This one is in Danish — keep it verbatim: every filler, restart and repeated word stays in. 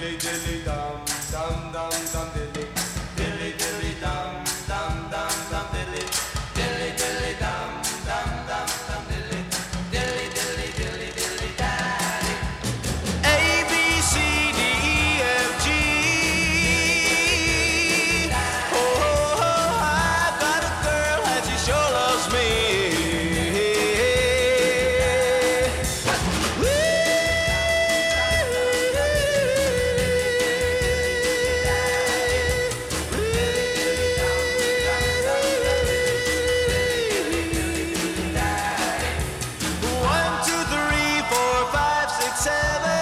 dilly dilly dum dum dum dum dilly dilly dilly dum dum dum dum dilly dilly dilly dum dum dum dum dilly dilly dilly dilly dilly daddy. A B C D E F G. Oh, oh, oh, I got a girl and she sure loves me. One, two, three, four, five, six, seven.